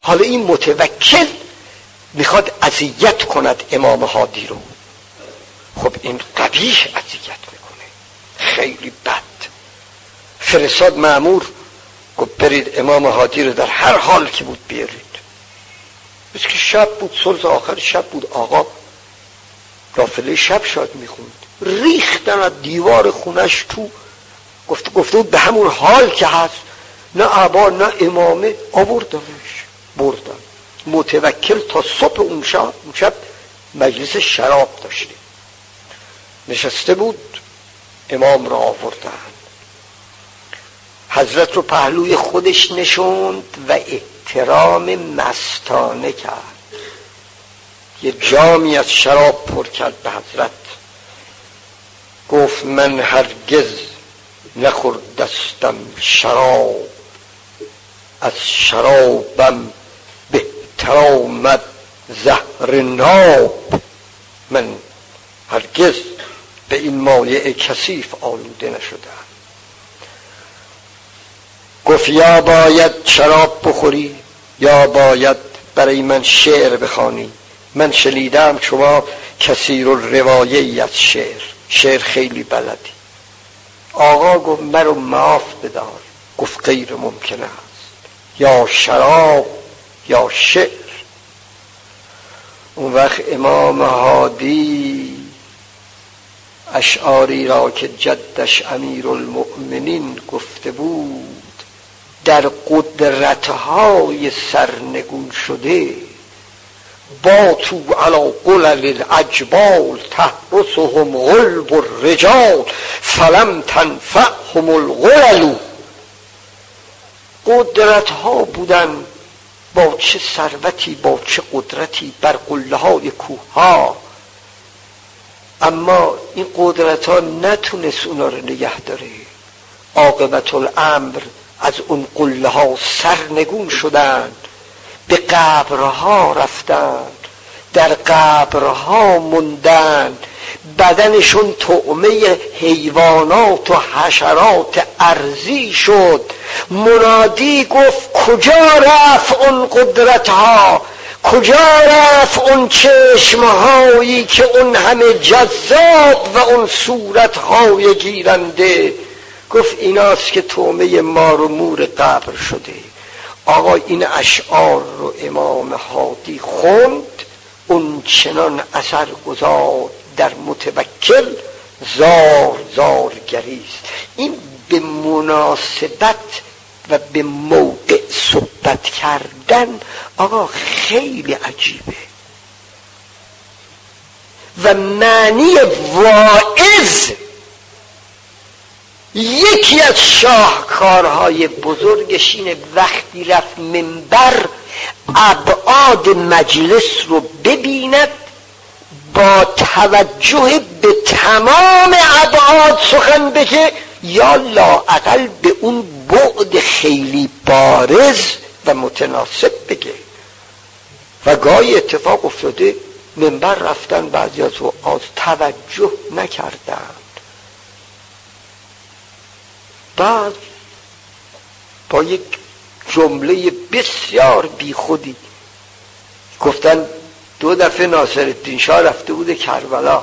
حالا این متوکل میخواد اذیت کند امام هادی رو. خب این قبیح اذیت میکنه، خیلی بد. فرستاد مأمور، گفت برید امام هادی رو در هر حال که بود بیارید. بس که شب بود، صلح آخر شب بود، آقا نافله شب شاید میخوند، ریختن از دیوار خونش تو. گفته بود به همون حال که هست، نه عبا نه امامه، آوردنش بردن. متوکل تا صبح اون شب مجلس شراب داشته، نشسته بود، امام را آوردن، حضرت رو پهلوی خودش نشوند و احترام مستانه کرد. یه جامی از شراب پر کرد به حضرت، گفت من هرگز نخوردستم شراب، از شرابم بهتر آمد زهر ناب. من هرگز به این مایع کثیف آلوده نشدم. گفت یا باید شراب بخوری یا باید برای من شعر بخوانی. من شنیدم شما کثیر الروایه از شعر خیلی بلدی. آقا گفت مرا معاف بدار. گفت غیر ممکن است، یا شراب یا شعر. اون وقت امام هادی اشعاری را که جدش امیرالمؤمنین گفته بود، در قدرتهای سرنگون شده با تو علی قلل العجبال تحرسهم غلب الرجال فلم تنفعهم الغلل. قدرتها بودن، با چه ثروتی با چه قدرتی، بر قله های کوه ها، اما این قدرت ها نتونست اونا رو نگه داره. عاقبت الامر از اون قله ها سرنگون شدن، به قبرها رفتن، در قبرها موندن، بدنشون طعمه حیوانات و حشرات ارضی شد. منادی گفت کجا رفت اون قدرتها، کجا رفت اون چشمهایی که اون همه جذاب و اون صورتهای گیرنده. گفت ایناست که طعمه مار و مور قبر شده. آقا این اشعار رو امام هادی خوند، اون چنان اثر گذار در متوکل، زار زار گریست. این به مناسبت و به موقع صحبت کردن آقا خیلی عجیبه. و معنی واعظ یکی از شاهکارهای بزرگش اینه وقتی رفت منبر ابعاد مجلس رو ببیند، با توجه به تمام ابعاد سخن بگه یا لااقل به اون بعد خیلی بارز و متناسب بگه. و گاهی اتفاق افتاده منبر رفتن بعضی از وعاظ توجه نکردن، بعد با یک جمله بسیار بیخودی گفتن 2 دفعه ناصرالدین شاه رفته بوده کربلا،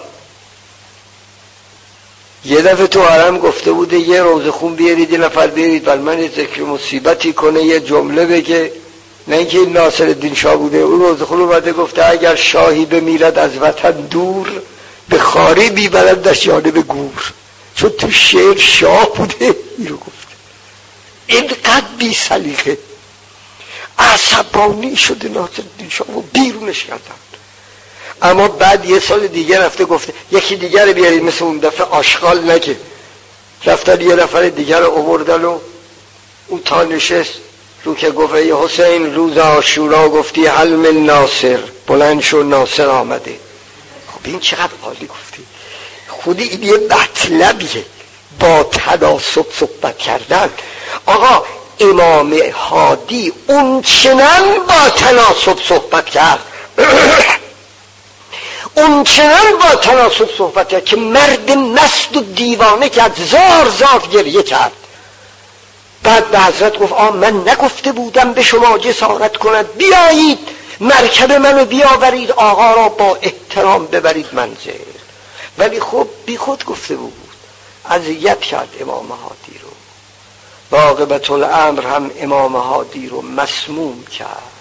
یه دفعه تو حرم گفته بوده یه روزه خون بیارید، یه نفر بیارید بر من ذکر مصیبتی کنه، یه جمله بگه. نه اینکه این ناصرالدین شاه بوده، اون روزه خون اومده گفته اگر شاهی بمیرد از وطن دور، به خاری بیبرد در جانب گور. چون تو شعر شاه بوده اینو گفته. اینقدر بی سلیقه عصبانی شده ناصرالدین شاه و بیرونش کردن. اما بعد یه سال دیگه رفته گفته یکی دیگر رو بیارید، مثل اون دفعه آشغال نگه. رفتن یه نفر دیگر رو آوردن و اون تا نشست رو که گفت ای حسین روز عاشورا گفتی هل من ناصر، بلند شو ناصر آمده. خب این چقدر عالی گفتی. خودی این یه مطلبیه، با تناسب صحبت کردن. آقا امام هادی اون چنان با تناسب صحبت کرد اون چنان با تناسب صحبت کرد که مرد مست و دیوانه کرد، زار زار گریه کرد. بعد به حضرت گفت من نگفته بودم به شما جسارت کند؟ بیایید مرکب منو بیاورید، آقا را با احترام ببرید منزل. ولی خب بی خود گفته بود، اذیت کرد امام هادی رو. و عاقبت الامر هم امام هادی رو مسموم کرد.